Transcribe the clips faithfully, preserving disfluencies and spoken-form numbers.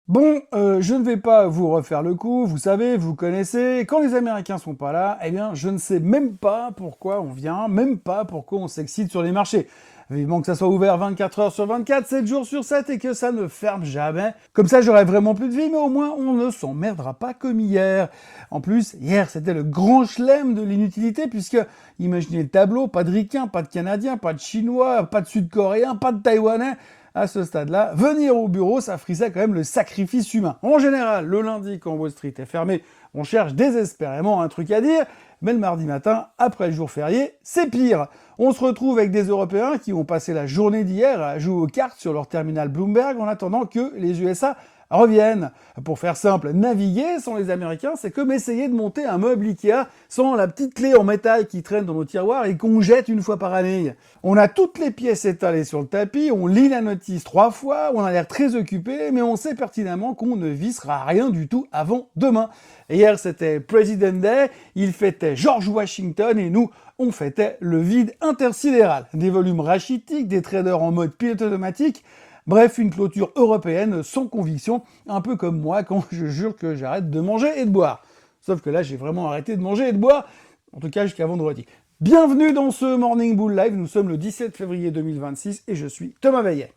Bon, euh, je ne vais pas vous refaire le coup, vous savez, vous connaissez, quand les Américains sont pas là, eh bien, je ne sais même pas pourquoi on vient, même pas pourquoi on s'excite sur les marchés. Vivement que ça soit ouvert vingt-quatre heures sur vingt-quatre, sept jours sur sept et que ça ne ferme jamais. Comme ça, j'aurai vraiment plus de vie, mais au moins, on ne s'emmerdera pas comme hier. En plus, hier, c'était le grand chelem de l'inutilité, puisque, imaginez le tableau, pas de Ricains, pas de Canadiens, pas de Chinois, pas de Sud-Coréens, pas de Taïwanais. À ce stade-là, venir au bureau, ça frisait quand même le sacrifice humain. En général, le lundi, quand Wall Street est fermé, on cherche désespérément un truc à dire, mais le mardi matin, après le jour férié, c'est pire. On se retrouve avec des Européens qui ont passé la journée d'hier à jouer aux cartes sur leur terminal Bloomberg en attendant que les U S A reviennent. Pour faire simple, naviguer sans les Américains, c'est comme essayer de monter un meuble Ikea sans la petite clé en métal qui traîne dans nos tiroirs et qu'on jette une fois par année. On a toutes les pièces étalées sur le tapis, on lit la notice trois fois, on a l'air très occupé, mais on sait pertinemment qu'on ne vissera rien du tout avant demain. Hier, c'était President Day, il fêtait George Washington et nous, on fêtait le vide intersidéral. Des volumes rachitiques, des traders en mode pilote automatique. Bref, une clôture européenne sans conviction, un peu comme moi quand je jure que j'arrête de manger et de boire. Sauf que là, j'ai vraiment arrêté de manger et de boire, en tout cas jusqu'à vendredi. Bienvenue dans ce Morning Bull Live, nous sommes le dix-sept février deux mille vingt-six et je suis Thomas Veillet.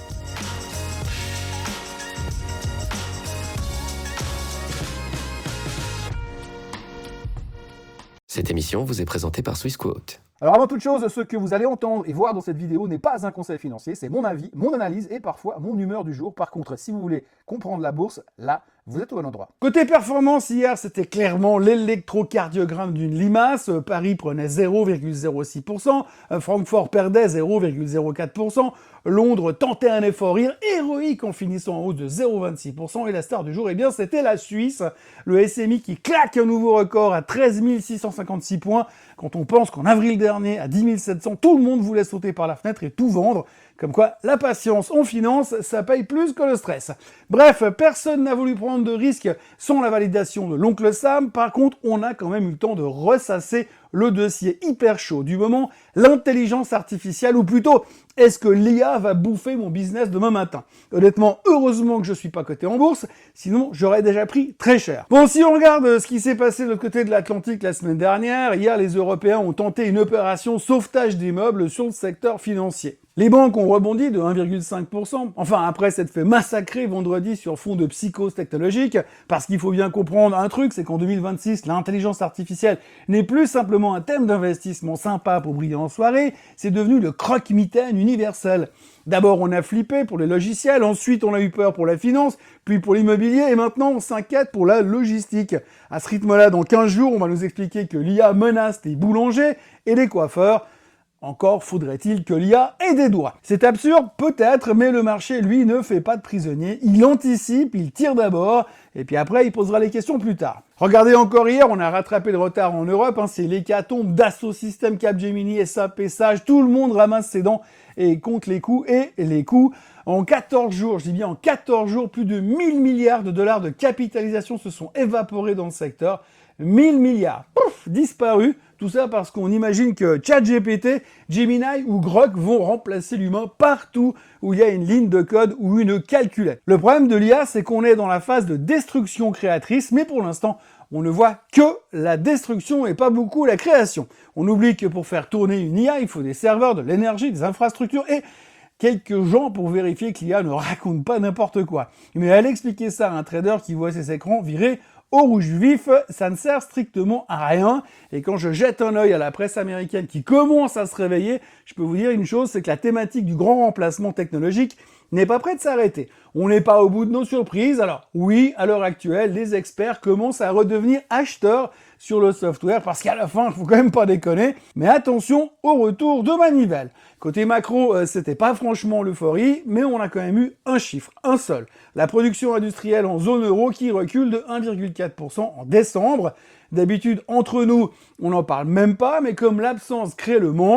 Cette émission vous est présentée par Swissquote. Alors avant toute chose, ce que vous allez entendre et voir dans cette vidéo n'est pas un conseil financier, c'est mon avis, mon analyse et parfois mon humeur du jour. Par contre, si vous voulez comprendre la bourse, là, vous êtes au bon endroit. Côté performance, hier, c'était clairement l'électrocardiogramme d'une limace. Paris prenait zéro virgule zéro six pour cent, Francfort perdait zéro virgule zéro quatre pour cent, Londres tentait un effort héroïque en finissant en hausse de zéro virgule vingt-six pour cent et la star du jour, eh bien, c'était la Suisse, le S M I qui claque un nouveau record à treize mille six cent cinquante-six points, quand on pense qu'en avril dernier, à dix mille sept cents, tout le monde voulait sauter par la fenêtre et tout vendre. Comme quoi, la patience en finance, ça paye plus que le stress. Bref, personne n'a voulu prendre de risques sans la validation de l'oncle Sam. Par contre, on a quand même eu le temps de ressasser le dossier hyper chaud du moment, l'intelligence artificielle, ou plutôt, est-ce que l'I A va bouffer mon business demain matin? Honnêtement, heureusement que je suis pas coté en bourse, sinon j'aurais déjà pris très cher. Bon, si on regarde ce qui s'est passé de l'autre côté de l'Atlantique la semaine dernière, hier les Européens ont tenté une opération sauvetage d'immeubles sur le secteur financier. Les banques ont rebondi de un virgule cinq pour cent, enfin après s'être fait massacrer vendredi sur fond de psychose technologique, parce qu'il faut bien comprendre un truc, c'est qu'en deux mille vingt-six, l'intelligence artificielle n'est plus simplement un thème d'investissement sympa pour briller en soirée, c'est devenu le croque-mitaine universel. D'abord on a flippé pour les logiciels, ensuite on a eu peur pour la finance, puis pour l'immobilier, et maintenant on s'inquiète pour la logistique. À ce rythme-là, dans quinze jours, on va nous expliquer que l'I A menace les boulangers et les coiffeurs. Encore faudrait-il que l'I A ait des doigts. C'est absurde, peut-être, mais le marché, lui, ne fait pas de prisonniers. Il anticipe, il tire d'abord, et puis après, il posera les questions plus tard. Regardez encore hier, on a rattrapé le retard en Europe, hein, c'est l'hécatombe Dassault Systèmes, Capgemini, S A P, Sage, tout le monde ramasse ses dents et compte les coûts et les coûts. En quatorze jours, je dis bien en quatorze jours, plus de mille milliards de dollars de capitalisation se sont évaporés dans le secteur. mille milliards, pouf, disparus. Tout ça parce qu'on imagine que ChatGPT, Gemini ou Grok vont remplacer l'humain partout où il y a une ligne de code ou une calculette. Le problème de l'I A, c'est qu'on est dans la phase de destruction créatrice, mais pour l'instant, on ne voit que la destruction et pas beaucoup la création. On oublie que pour faire tourner une I A, il faut des serveurs, de l'énergie, des infrastructures et quelques gens pour vérifier que l'I A ne raconte pas n'importe quoi. Mais aller expliquer ça à un trader qui voit ses écrans virer au rouge vif, ça ne sert strictement à rien. Et quand je jette un œil à la presse américaine qui commence à se réveiller, je peux vous dire une chose, c'est que la thématique du grand remplacement technologique n'est pas près de s'arrêter. On n'est pas au bout de nos surprises. Alors oui, à l'heure actuelle, les experts commencent à redevenir acheteurs sur le software, parce qu'à la fin, il faut quand même pas déconner. Mais attention au retour de manivelle. Côté macro, euh, c'était pas franchement l'euphorie, mais on a quand même eu un chiffre, un seul. La production industrielle en zone euro qui recule de un virgule quatre pour cent en décembre. D'habitude, entre nous, on n'en parle même pas, mais comme l'absence crée le manque,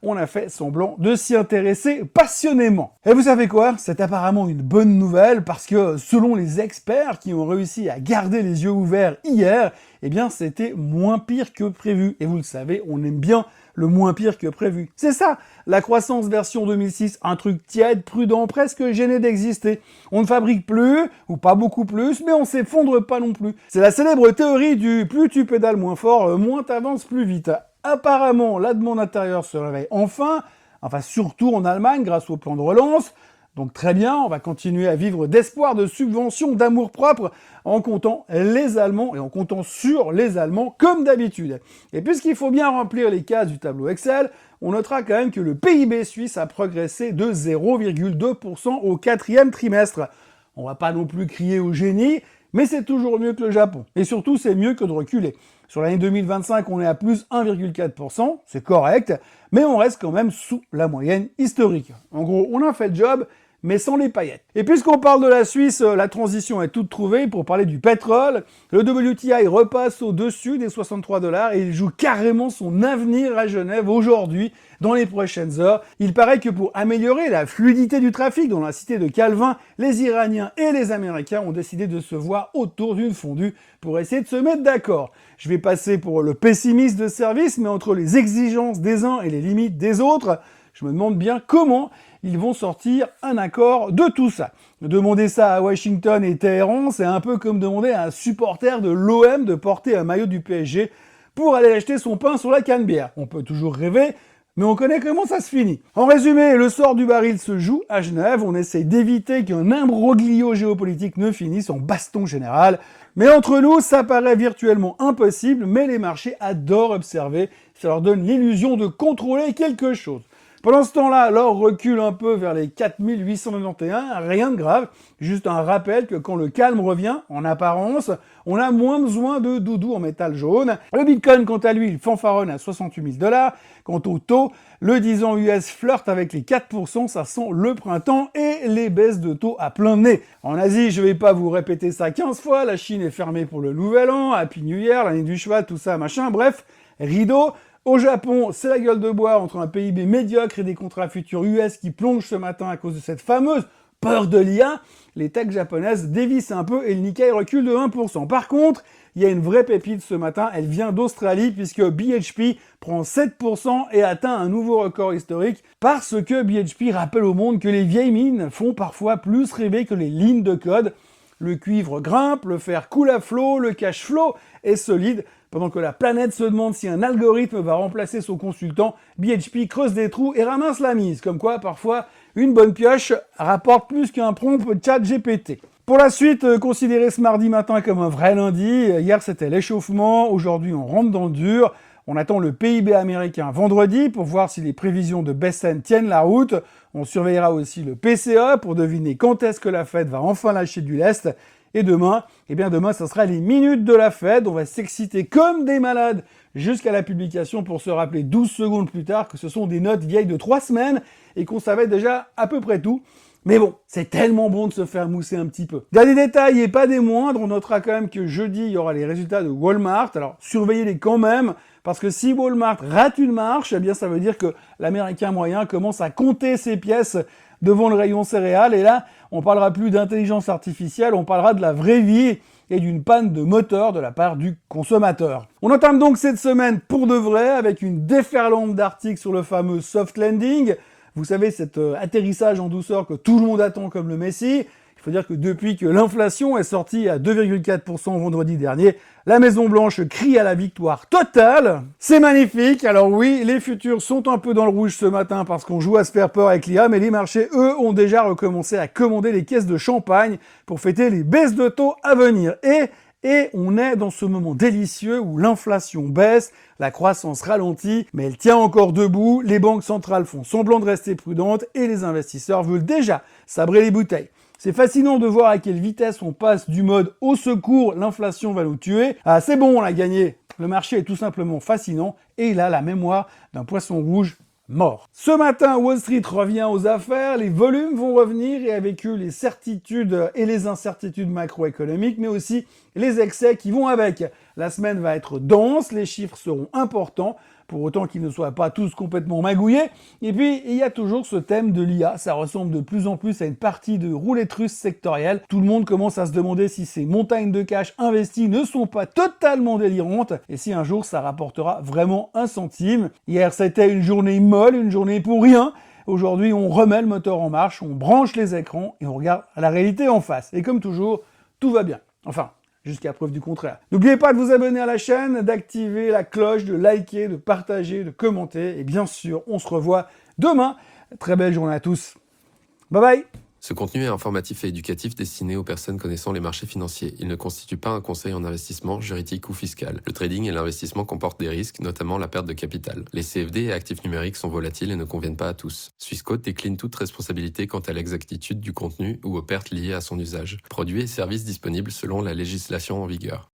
on a fait semblant de s'y intéresser passionnément. Et vous savez quoi? C'est apparemment une bonne nouvelle parce que selon les experts qui ont réussi à garder les yeux ouverts hier, eh bien c'était moins pire que prévu. Et vous le savez, on aime bien le moins pire que prévu. C'est ça, la croissance version deux mille six, un truc tiède, prudent, presque gêné d'exister. On ne fabrique plus, ou pas beaucoup plus, mais on s'effondre pas non plus. C'est la célèbre théorie du plus tu pédales moins fort, moins t'avances plus vite. Apparemment, la demande intérieure se réveille enfin, enfin surtout en Allemagne grâce au plan de relance. Donc très bien, on va continuer à vivre d'espoir, de subventions, d'amour-propre en comptant les Allemands et en comptant sur les Allemands comme d'habitude. Et puisqu'il faut bien remplir les cases du tableau Excel, on notera quand même que le P I B suisse a progressé de zéro virgule deux pour cent au quatrième trimestre. On va pas non plus crier au génie, mais c'est toujours mieux que le Japon. Et surtout, c'est mieux que de reculer. Sur l'année deux mille vingt-cinq, on est à plus un virgule quatre pour cent, c'est correct, mais on reste quand même sous la moyenne historique. En gros, on a fait le job, mais sans les paillettes. Et puisqu'on parle de la Suisse, la transition est toute trouvée pour parler du pétrole. Le W T I repasse au-dessus des soixante-trois dollars et il joue carrément son avenir à Genève aujourd'hui, dans les prochaines heures. Il paraît que pour améliorer la fluidité du trafic dans la cité de Calvin, les Iraniens et les Américains ont décidé de se voir autour d'une fondue pour essayer de se mettre d'accord. Je vais passer pour le pessimiste de service, mais entre les exigences des uns et les limites des autres, je me demande bien comment ils vont sortir un accord de tout ça. Demander ça à Washington et Téhéran, c'est un peu comme demander à un supporter de l'O M de porter un maillot du P S G pour aller acheter son pain sur la Canebière. On peut toujours rêver, mais on connaît comment ça se finit. En résumé, le sort du baril se joue à Genève, on essaye d'éviter qu'un imbroglio géopolitique ne finisse en baston général. Mais entre nous, ça paraît virtuellement impossible, mais les marchés adorent observer, ça leur donne l'illusion de contrôler quelque chose. Pendant ce temps-là, l'or recule un peu vers les quatre mille huit cent quatre-vingt-onze, rien de grave, juste un rappel que quand le calme revient, en apparence, on a moins besoin de doudou en métal jaune. Le Bitcoin, quant à lui, il fanfaronne à soixante-huit mille dollars. Quant au taux, le dix ans U S flirte avec les quatre pour cent, ça sent le printemps et les baisses de taux à plein nez. En Asie, je vais pas vous répéter ça quinze fois, la Chine est fermée pour le nouvel an, Happy New Year, l'année du cheval, tout ça, machin, bref, rideau. Au Japon, c'est la gueule de bois entre un P I B médiocre et des contrats futurs U S qui plongent ce matin à cause de cette fameuse peur de l'I A. Les techs japonaises dévissent un peu et le Nikkei recule de un pour cent. Par contre, il y a une vraie pépite ce matin, elle vient d'Australie puisque B H P prend sept pour cent et atteint un nouveau record historique parce que B H P rappelle au monde que les vieilles mines font parfois plus rêver que les lignes de code. Le cuivre grimpe, le fer coule à flot, le cash flow est solide. Pendant que la planète se demande si un algorithme va remplacer son consultant, B H P creuse des trous et ramasse la mise. Comme quoi, parfois, une bonne pioche rapporte plus qu'un prompt chat G P T. Pour la suite, euh, considérez ce mardi matin comme un vrai lundi. Hier, c'était l'échauffement. Aujourd'hui, on rentre dans le dur. On attend le P I B américain vendredi pour voir si les prévisions de Bessène tiennent la route. On surveillera aussi le P C E pour deviner quand est-ce que la Fed va enfin lâcher du lest. Et demain, eh bien demain, ça sera les minutes de la Fed. On va s'exciter comme des malades jusqu'à la publication pour se rappeler douze secondes plus tard que ce sont des notes vieilles de trois semaines et qu'on savait déjà à peu près tout. Mais bon, c'est tellement bon de se faire mousser un petit peu. Dernier détail et pas des moindres, on notera quand même que jeudi, il y aura les résultats de Walmart. Alors, surveillez-les quand même, parce que si Walmart rate une marche, eh bien ça veut dire que l'Américain moyen commence à compter ses pièces devant le rayon céréales. Et là, on parlera plus d'intelligence artificielle, on parlera de la vraie vie et d'une panne de moteur de la part du consommateur. On entame donc cette semaine pour de vrai avec une déferlante d'articles sur le fameux soft landing. Vous savez, cet euh, atterrissage en douceur que tout le monde attend comme le Messie. Il faut dire que depuis que l'inflation est sortie à deux virgule quatre pour cent vendredi dernier, la Maison-Blanche crie à la victoire totale. C'est magnifique. Alors oui, les futurs sont un peu dans le rouge ce matin parce qu'on joue à se faire peur avec l'I A, mais les marchés, eux, ont déjà recommencé à commander les caisses de champagne pour fêter les baisses de taux à venir. Et, et on est dans ce moment délicieux où l'inflation baisse, la croissance ralentit, mais elle tient encore debout, les banques centrales font semblant de rester prudentes et les investisseurs veulent déjà sabrer les bouteilles. C'est fascinant de voir à quelle vitesse on passe du mode « au secours, l'inflation va nous tuer » à « c'est bon, on a gagné ». Le marché est tout simplement fascinant et il a la mémoire d'un poisson rouge mort. Ce matin, Wall Street revient aux affaires, les volumes vont revenir et avec eux les certitudes et les incertitudes macroéconomiques, mais aussi les excès qui vont avec. La semaine va être dense, les chiffres seront importants. pour autant qu'ils ne soient pas tous complètement magouillés. Et puis, il y a toujours ce thème de l'I A, ça ressemble de plus en plus à une partie de roulette russe sectorielle. Tout le monde commence à se demander si ces montagnes de cash investies ne sont pas totalement délirantes, et si un jour ça rapportera vraiment un centime. Hier, c'était une journée molle, une journée pour rien. Aujourd'hui, on remet le moteur en marche, on branche les écrans et on regarde la réalité en face. Et comme toujours, tout va bien. Enfin, jusqu'à preuve du contraire. N'oubliez pas de vous abonner à la chaîne, d'activer la cloche, de liker, de partager, de commenter. Et bien sûr, on se revoit demain. Très belle journée à tous. Bye bye. Ce contenu est informatif et éducatif destiné aux personnes connaissant les marchés financiers. Il ne constitue pas un conseil en investissement, juridique ou fiscal. Le trading et l'investissement comportent des risques, notamment la perte de capital. Les C F D et actifs numériques sont volatiles et ne conviennent pas à tous. Swissquote décline toute responsabilité quant à l'exactitude du contenu ou aux pertes liées à son usage. Produits et services disponibles selon la législation en vigueur.